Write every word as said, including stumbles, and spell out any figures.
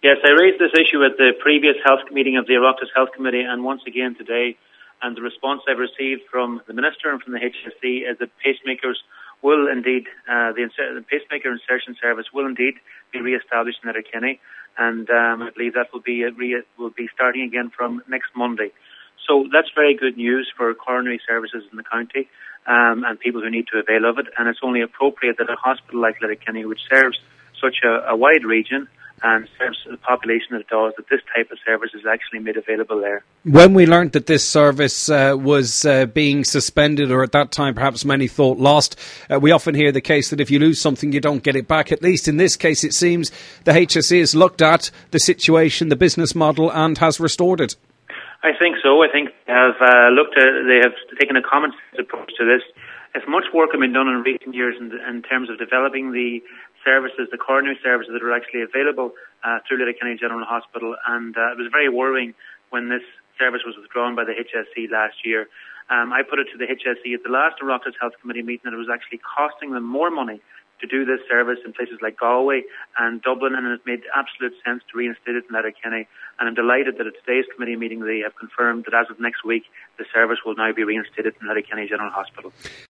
Yes, I raised this issue at the previous health meeting of the Oireachtas Health Committee and once again today, and the response I've received from the Minister and from the H S E is that pacemakers will indeed, uh, the, inser- the pacemaker insertion service will indeed be re-established in Letterkenny, and um, I believe that will be a re- will be starting again from next Monday. So that's very good news for coronary services in the county um, and people who need to avail of it, and it's only appropriate that a hospital like Letterkenny, which serves such a, a wide region and serves the population that it does, that this type of service is actually made available there. When we learned that this service uh, was uh, being suspended, or at that time perhaps many thought lost, uh, we often hear the case that if you lose something you don't get it back. At least in this case it seems the H S E has looked at the situation, the business model, and has restored it. I think so. I think they have uh, looked at, they have taken a common sense approach to this. If much work has been done in recent years in, in terms of developing the services, the coronary services that are actually available uh, through Letterkenny General Hospital, and uh, it was very worrying when this service was withdrawn by the H S E last year. Um, I put it to the H S E at the last Oireachtas Health Committee meeting that it was actually costing them more money to do this service in places like Galway and Dublin, and it made absolute sense to reinstate it in Letterkenny. And I'm delighted that at today's committee meeting they have confirmed that as of next week the service will now be reinstated in Letterkenny General Hospital.